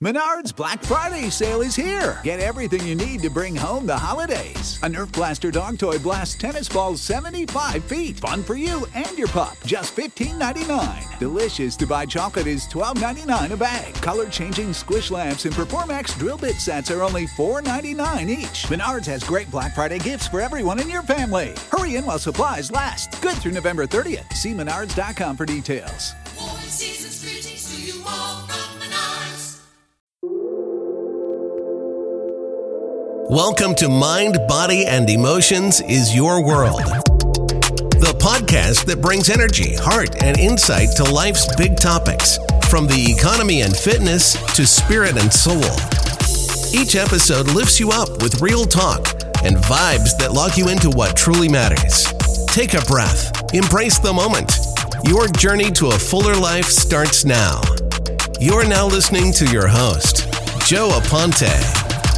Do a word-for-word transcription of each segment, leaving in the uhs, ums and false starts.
Menards Black Friday sale is here. Get everything you need to bring home the holidays. A Nerf Blaster dog toy blasts tennis balls seventy-five feet. Fun for you and your pup. Just fifteen ninety-nine. Delicious to buy chocolate is twelve ninety-nine a bag. Color-changing squish lamps and Performax drill bit sets are only four ninety-nine each. Menards has great Black Friday gifts for everyone in your family. Hurry in while supplies last. Good through November thirtieth. See menards dot com for details. Warm season's greetings to you all from Menards. Welcome to Mind, Body, and Emotions is Your World, the podcast that brings energy, heart, and insight to life's big topics, from the economy and fitness to spirit and soul. Each episode lifts you up with real talk and vibes that lock you into what truly matters. Take a breath. Embrace the moment. Your journey to a fuller life starts now. You're now listening to your host, Joe Aponte.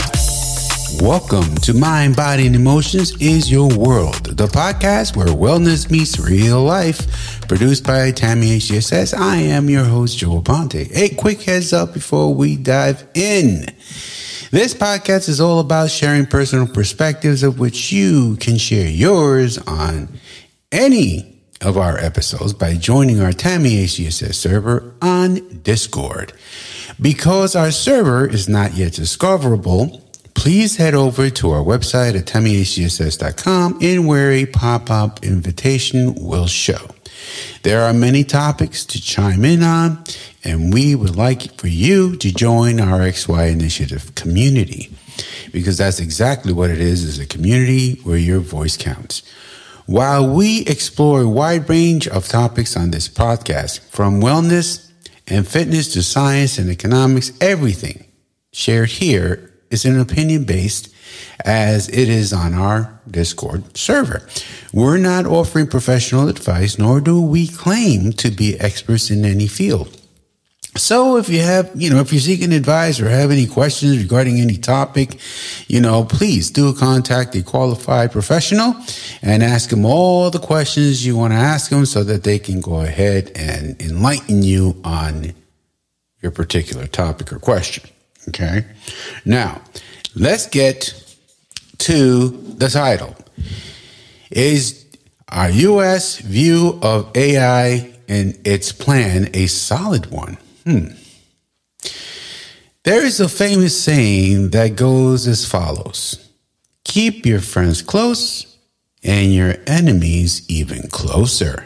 Welcome to Mind, Body, and Emotions is Your World, the podcast where wellness meets real life, produced by Tammy H C S S. I am your host, Joe Aponte. A quick heads up before we dive in. This podcast is all about sharing personal perspectives of which you can share yours on any of our episodes by joining our Tammy H C S S server on Discord. Because our server is not yet discoverable, please head over to our website at tammy h c s s dot com and where a pop-up invitation will show. There are many topics to chime in on, and we would like for you to join our X Y Initiative community, because that's exactly what it is, is a community where your voice counts. While we explore a wide range of topics on this podcast, from wellness and fitness to science and economics, everything shared here is an opinion based as it is on our Discord server. We're not offering professional advice, nor do we claim to be experts in any field. So if you have, you know, if you're seeking advice or have any questions regarding any topic, you know, please do contact a qualified professional and ask them all the questions you want to ask them so that they can go ahead and enlighten you on your particular topic or question. Okay. Now, let's get to the title. Is our U S view of A I and its plan a solid one? Hmm. There is a famous saying that goes as follows: keep your friends close and your enemies even closer.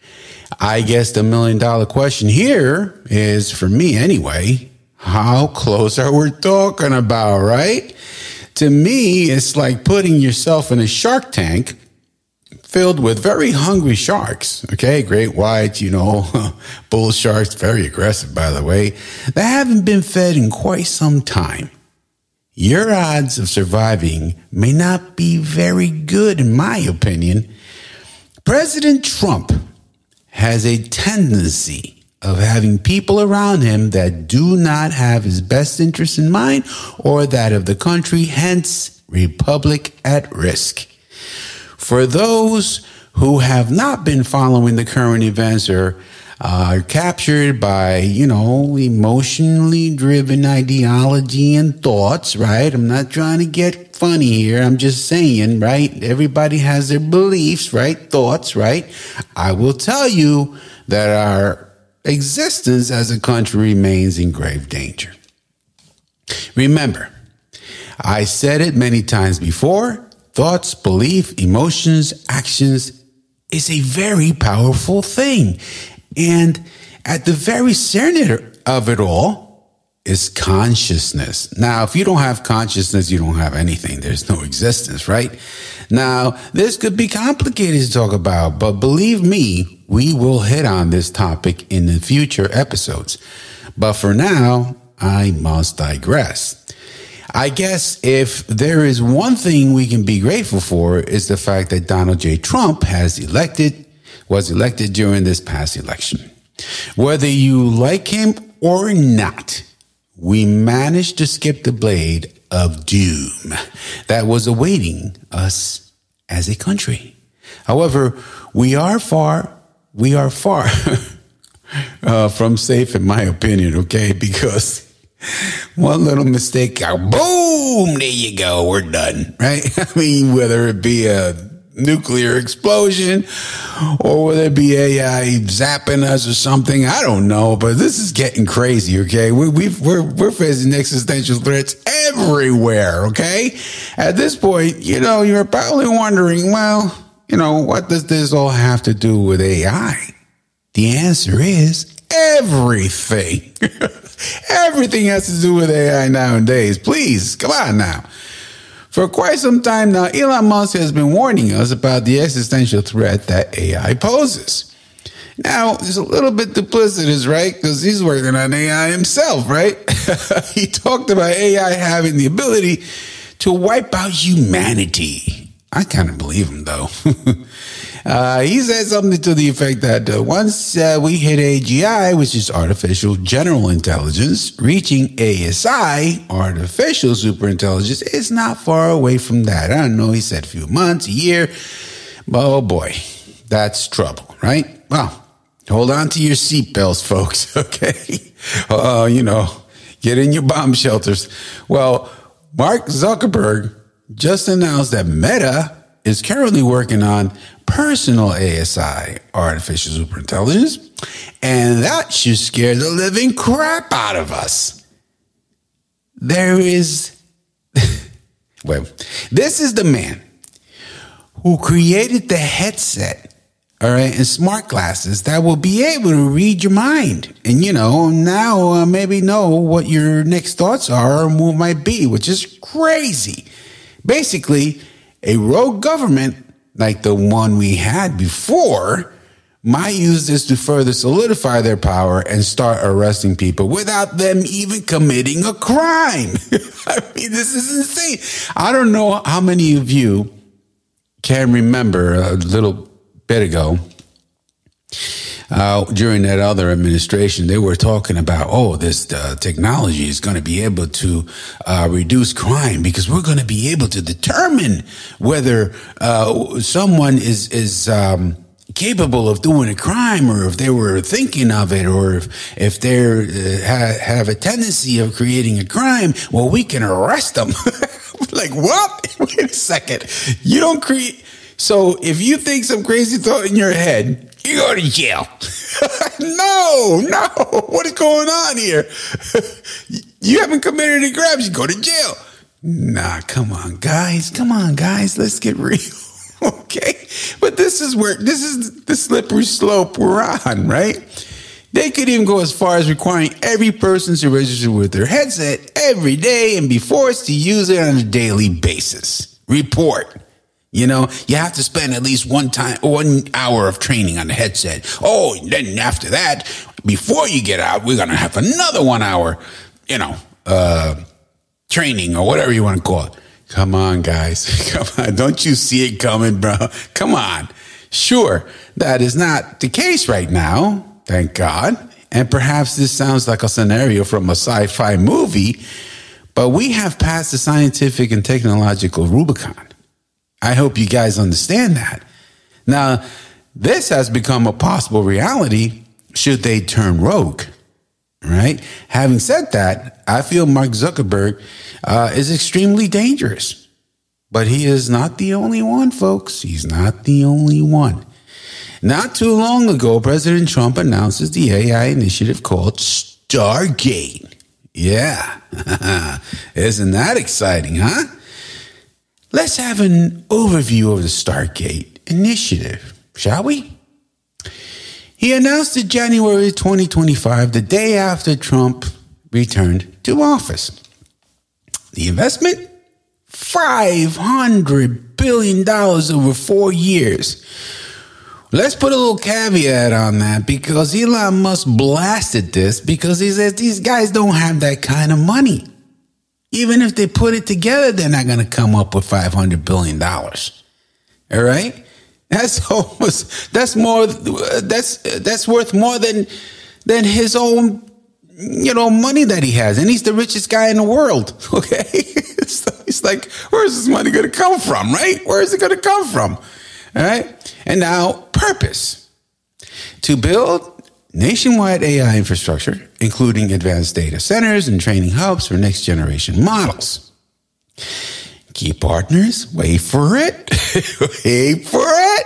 I guess the million dollar question here is, for me anyway, how close are we talking about, right? To me, it's like putting yourself in a shark tank filled with very hungry sharks, okay? Great whites, you know, bull sharks, very aggressive, by the way, that haven't been fed in quite some time. Your odds of surviving may not be very good, in my opinion. President Trump has a tendency of having people around him that do not have his best interest in mind or that of the country, hence republic at risk. For those who have not been following the current events or are captured by, you know, emotionally driven ideology and thoughts, right? I'm not trying to get funny here. I'm just saying, right? Everybody has their beliefs, right? Thoughts, right? I will tell you that our existence as a country remains in grave danger. Remember, I said it many times before, thoughts, belief, emotions, actions is a very powerful thing. And at the very center of it all is consciousness. Now, if you don't have consciousness, you don't have anything. There's no existence, right? Now, this could be complicated to talk about, but believe me, we will hit on this topic in the future episodes. But for now, I must digress. I guess if there is one thing we can be grateful for is the fact that Donald J. Trump has elected, was elected during this past election. Whether you like him or not, we managed to skip the blade of doom that was awaiting us as a country. However, we are far, we are far uh, from safe, in my opinion, okay? Because One little mistake, boom, there you go, we're done, right? I mean, whether it be a nuclear explosion or whether it be A I zapping us or something, I don't know, but this is getting crazy, okay? We, we've, we're, we're facing existential threats everywhere, okay? At this point, you know, you're probably wondering, well, you know, what does this all have to do with A I? The answer is everything. Everything has to do with A I nowadays. Please, come on now. For quite some time now, Elon Musk has been warning us about the existential threat that A I poses. Now, it's a little bit duplicitous, right? Because he's working on A I himself, right? He talked about A I having the ability to wipe out humanity. I kind of believe him, though. uh, he said something to the effect that uh, once uh, we hit A G I, which is artificial general intelligence, reaching A S I, artificial superintelligence, is not far away from that. I don't know, he said a few months, a year. But oh boy, that's trouble, right? Well, hold on to your seatbelts, folks, okay? Uh, you know, get in your bomb shelters. Well, Mark Zuckerberg just announced that Meta is currently working on personal A S I, artificial superintelligence, and that should scare the living crap out of us. There is, well, this is the man who created the headset, all right, and smart glasses that will be able to read your mind. And, you know, now uh, maybe know what your next thoughts are or what might be, which is crazy. Basically, a rogue government like the one we had before might use this to further solidify their power and start arresting people without them even committing a crime. I mean, this is insane. I don't know how many of you can remember a little bit ago, Uh, during that other administration, they were talking about, oh, this uh, technology is going to be able to uh, reduce crime because we're going to be able to determine whether uh, someone is is um, capable of doing a crime, or if they were thinking of it, or if if they uh, ha- have a tendency of creating a crime. Well, we can arrest them. Like, what? Wait a second. You don't create. So if you think some crazy thought in your head, you go to jail. no, no. What is going on here? You haven't committed any crimes. You go to jail. Nah, come on, guys. Come on, guys. Let's get real. Okay. But this is where, this is the slippery slope we're on, right? They could even go as far as requiring every person to register with their headset every day and be forced to use it on a daily basis. Report. You know, you have to spend at least one time, one hour of training on the headset. Oh, and then after that, before you get out, we're going to have another one hour, you know, uh, training or whatever you want to call it. Come on, guys. Come on. Don't you see it coming, bro? Come on. Sure, that is not the case right now. Thank God. And perhaps this sounds like a scenario from a sci-fi movie, but we have passed the scientific and technological Rubicon. I hope you guys understand that. Now, this has become a possible reality should they turn rogue, right? Having said that, I feel Mark Zuckerberg uh, is extremely dangerous. But he is not the only one, folks. He's not the only one. Not too long ago, President Trump announces the A I initiative called Stargate. Yeah. Isn't that exciting, huh? Let's have an overview of the Stargate initiative, shall we? He announced in January twenty twenty-five, the day after Trump returned to office. The investment? five hundred billion dollars over four years. Let's put a little caveat on that because Elon Musk blasted this because he says these guys don't have that kind of money. Even if they put it together, they're not going to come up with five hundred billion dollars. All right? That's almost, that's more, that's, that's worth more than, than his own, you know, money that he has. And he's the richest guy in the world. Okay? So he's like, where's this money going to come from, right? Where is it going to come from? All right? And now, purpose. To build nationwide A I infrastructure, including advanced data centers and training hubs for next generation models. Key partners, wait for it, wait for it.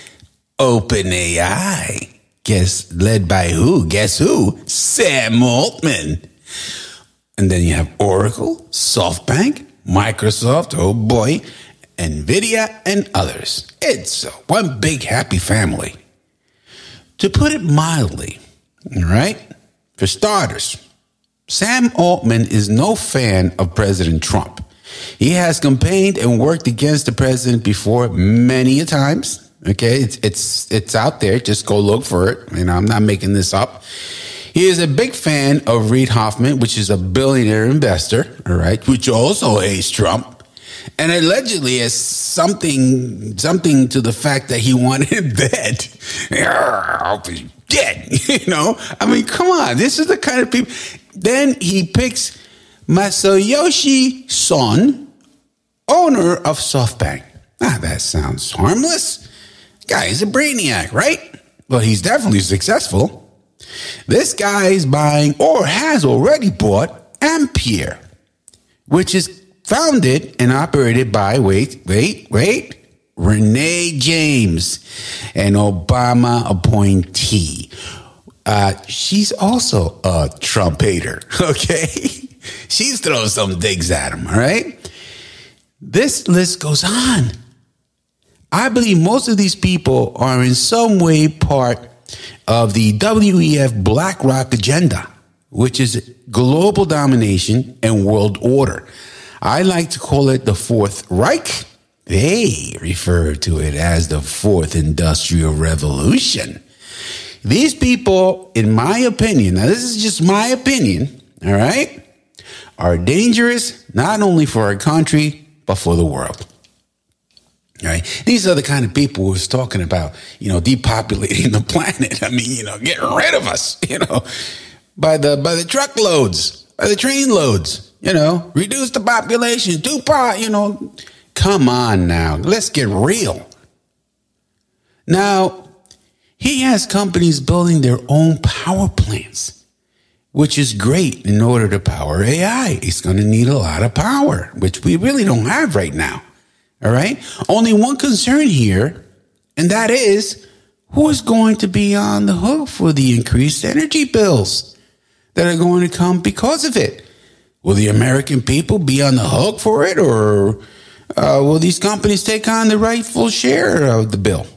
OpenAI, guess led by who? Guess who? Sam Altman. And then you have Oracle, SoftBank, Microsoft, oh boy, NVIDIA, and others. It's one big happy family. To put it mildly, all right, for starters, Sam Altman is no fan of President Trump. He has campaigned and worked against the president before many a times. Okay, it's it's it's out there. Just go look for it. You know, I'm not making this up. He is a big fan of Reid Hoffman, which is a billionaire investor, all right, which also hates Trump, and allegedly has something something to the fact that he wanted him dead. Dead, you know. I mean, come on. This is the kind of people. Then he picks Masayoshi Son, owner of SoftBank. Ah, that sounds harmless. Guy is a brainiac, right? Well, he's definitely successful. This guy is buying or has already bought Ampere, which is founded and operated by, wait, wait, wait, Renee James, an Obama appointee. Uh, she's also a Trump hater, okay? She's throwing some digs at him, all right? This list goes on. I believe most of these people are in some way part of the W E F BlackRock agenda, which is global domination and world order. I like to call it the Fourth Reich. They refer to it as the Fourth Industrial Revolution. These people, in my opinion, now this is just my opinion, all right, are dangerous not only for our country, but for the world. All right. These are the kind of people who's talking about, you know, depopulating the planet. I mean, you know, getting rid of us, you know, by the by the truckloads, by the train loads, you know, reduce the population, two part, you know. Come on now. Let's get real. Now, he has companies building their own power plants, which is great in order to power A I. It's going to need a lot of power, which we really don't have right now. All right. Only one concern here, and that is who is going to be on the hook for the increased energy bills that are going to come because of it. Will the American people be on the hook for it, or uh, will these companies take on the rightful share of the bill?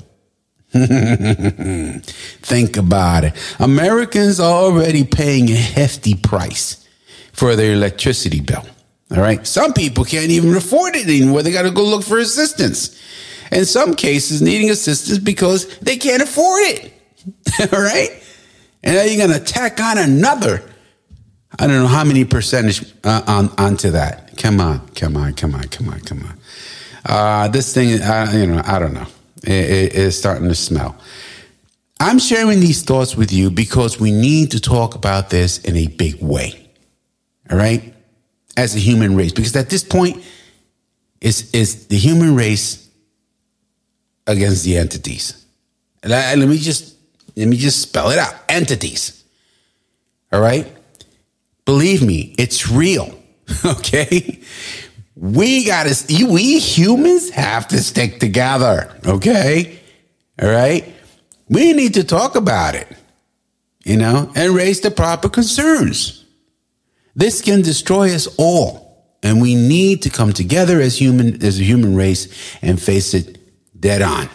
Think about it. Americans are already paying a hefty price for their electricity bill. All right. Some people can't even afford it anymore. They got to go look for assistance. In some cases, needing assistance because they can't afford it. All right. And now you're going to tack on another, I don't know how many percentage uh, on onto that. Come on, come on, come on, come on, come on. Uh, this thing, uh, you know, I don't know. It, it, it's starting to smell. I'm sharing these thoughts with you because we need to talk about this in a big way. All right. As a human race, because at this point, it's, it's the human race against the entities. And I, let me just let me just spell it out: entities. All right, believe me, it's real. Okay, we gotta. We humans have to stick together. Okay, all right. We need to talk about it, you know, and raise the proper concerns. This can destroy us all, and we need to come together as human as a human race and face it dead on.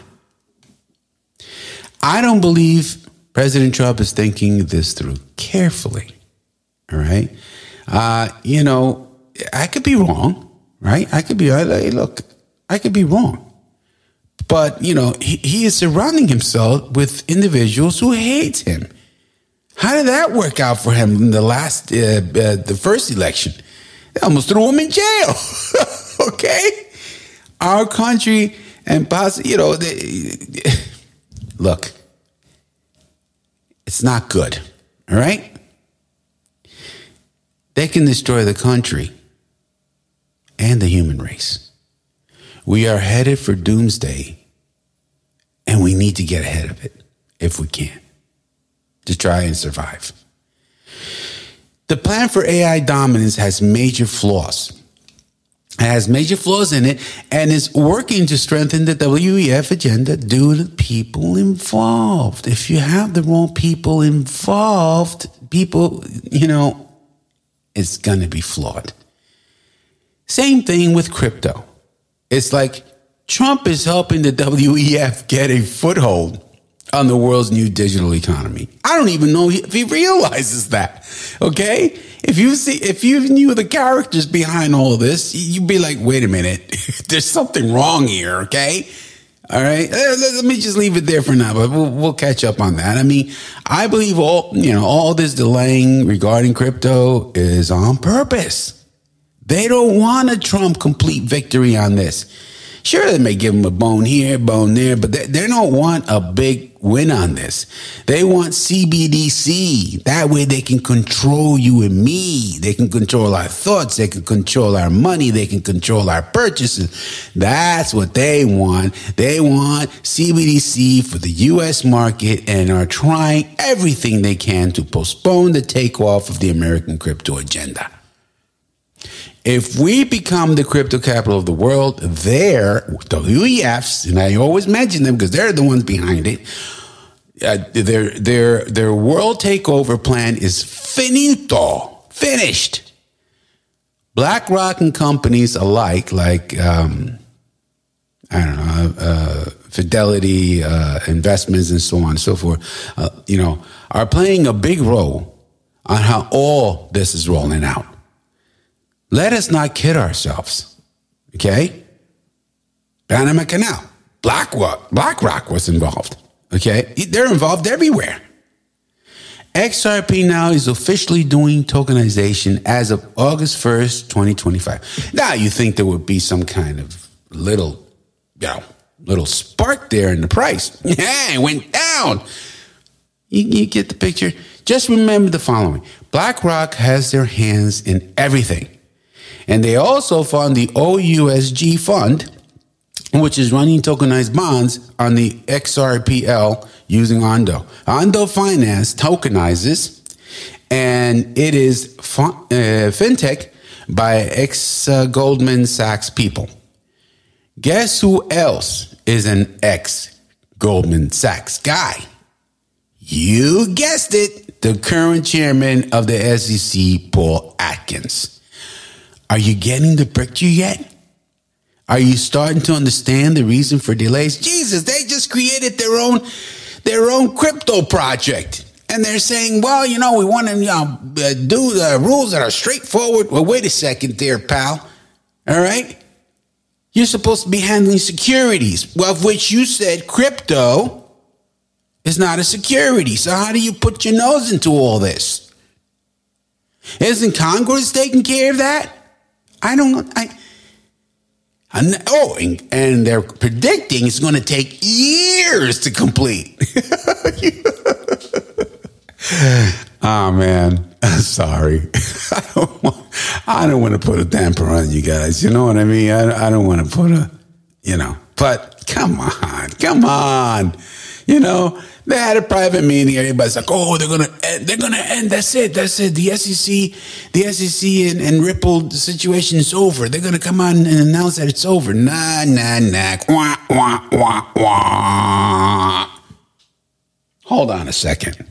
I don't believe President Trump is thinking this through carefully. All right, uh, you know, I could be wrong, right? I could be. Hey, look, I could be wrong, but you know, he, he is surrounding himself with individuals who hate him. How did that work out for him in the last, uh, uh, the first election? They almost threw him in jail. Okay, our country and possibly, you know, they, look, it's not good. All right, they can destroy the country and the human race. We are headed for doomsday, and we need to get ahead of it if we can. to try and survive. The plan for A I dominance has major flaws. It has major flaws in it and is working to strengthen the W E F agenda due to people involved. If you have the wrong people involved, people, you know, it's going to be flawed. Same thing with crypto. It's like Trump is helping the W E F get a foothold on the world's new digital economy. I don't even know if he realizes that. Okay? If you see, if you knew the characters behind all this, you'd be like, wait a minute, there's something wrong here. Okay? All right. Let me just leave it there for now, but we'll, we'll catch up on that. I mean, I believe all, you know, all this delaying regarding crypto is on purpose. They don't want a Trump complete victory on this. Sure, they may give them a bone here, bone there, but they, they don't want a big win on this. They want C B D C. That way they can control you and me. They can control our thoughts. They can control our money. They can control our purchases. That's what they want. They want C B D C for the U S market and are trying everything they can to postpone the takeoff of the American crypto agenda. If we become the crypto capital of the world, their W E Fs, and I always mention them because they're the ones behind it, uh, their their their world takeover plan is finito, finished. BlackRock and companies alike, like um, I don't know, uh, Fidelity uh, Investments and so on and so forth, uh, you know, are playing a big role on how all this is rolling out. Let us not kid ourselves, okay? Panama Canal, BlackRock, BlackRock was involved, okay? They're involved everywhere. X R P now is officially doing tokenization as of August first, twenty twenty-five. Now, you think there would be some kind of little, you know, little spark there in the price. Yeah, it went down. You, you get the picture? Just remember the following. BlackRock has their hands in everything. And they also fund the O U S G fund, which is running tokenized bonds on the X R P L using Ondo. Ondo Finance tokenizes, and it is fun, uh, fintech by ex-Goldman Sachs people. Guess who else is an ex-Goldman Sachs guy? You guessed it, the current chairman of the S E C, Paul Atkins. Are you getting the picture yet? Are you starting to understand the reason for delays? Jesus, they just created their own their own crypto project. And they're saying, well, you know, we want to you know, do the rules that are straightforward. Well, wait a second there, pal. All right? You're supposed to be handling securities, of which you said crypto is not a security. So how do you put your nose into all this? Isn't Congress taking care of that? I don't, I, I oh, and, and they're predicting it's going to take years to complete. Oh, man, sorry. I don't, want, I don't want to put a damper on you guys. You know what I mean? I, I don't want to put a, you know, but come on, come on. You know, they had a private meeting. Everybody's like, "Oh, they're gonna, end, they're gonna end. That's it. That's it. The S E C, the S E C, and, and Ripple the situation is over. They're gonna come on and announce that it's over." Nah, nah, nah. Wah, wah, wah, wah. Hold on a second.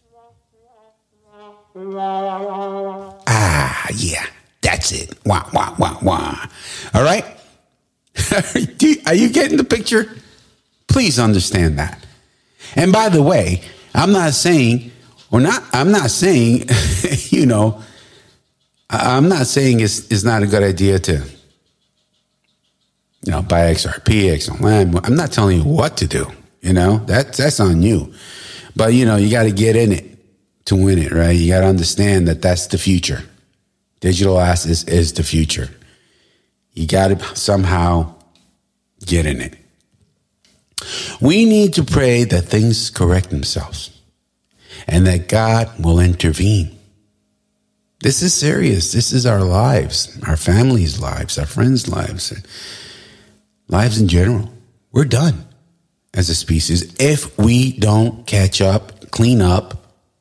Ah, yeah, that's it. Wah, wah, wah, wah. All right. Are you getting the picture? Please understand that. And by the way, I'm not saying, or not, I'm not saying, you know, I'm not saying it's, it's not a good idea to, you know, buy X R P, X R P. I'm not telling you what to do, you know, that, that's on you. But, you know, you got to get in it to win it, right? You got to understand that that's the future. Digital assets is the future. You got to somehow get in it. We need to pray that things correct themselves and that God will intervene. This is serious. This is our lives, our families' lives, our friends' lives, lives in general. We're done as a species if we don't catch up, clean up,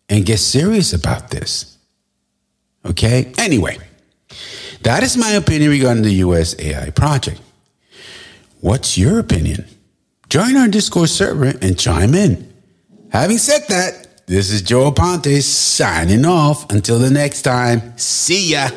and get serious about this. Okay? Anyway, that is my opinion regarding the U S A I project. What's your opinion? Join our Discord server and chime in. Having said that, this is Joe Aponte signing off. Until the next time, see ya.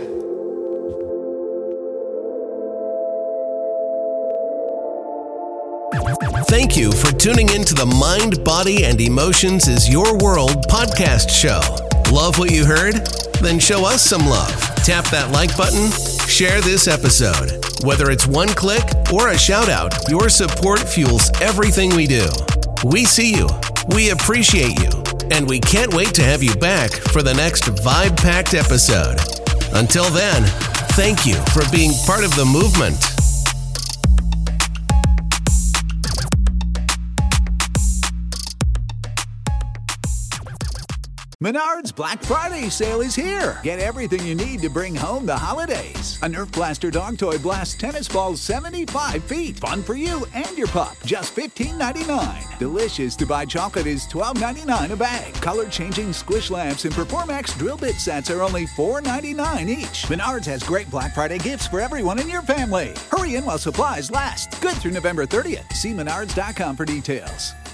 Thank you for tuning in to the Mind, Body, and Emotions is Your World podcast show. Love what you heard? Then show us some love. Tap that like button. Share this episode. Whether it's one click or a shout out, your support fuels everything we do. We see you. We appreciate you. And we can't wait to have you back for the next vibe-packed episode. Until then, thank you for being part of the movement. Menards Black Friday sale is here. Get everything you need to bring home the holidays. A Nerf Blaster dog toy blasts tennis balls seventy-five feet. Fun for you and your pup. Just fifteen ninety-nine. Delicious to buy chocolate is twelve ninety-nine a bag. Color-changing squish lamps and Performax drill bit sets are only four ninety-nine each. Menards has great Black Friday gifts for everyone in your family. Hurry in while supplies last. Good through November thirtieth. See menards dot com for details.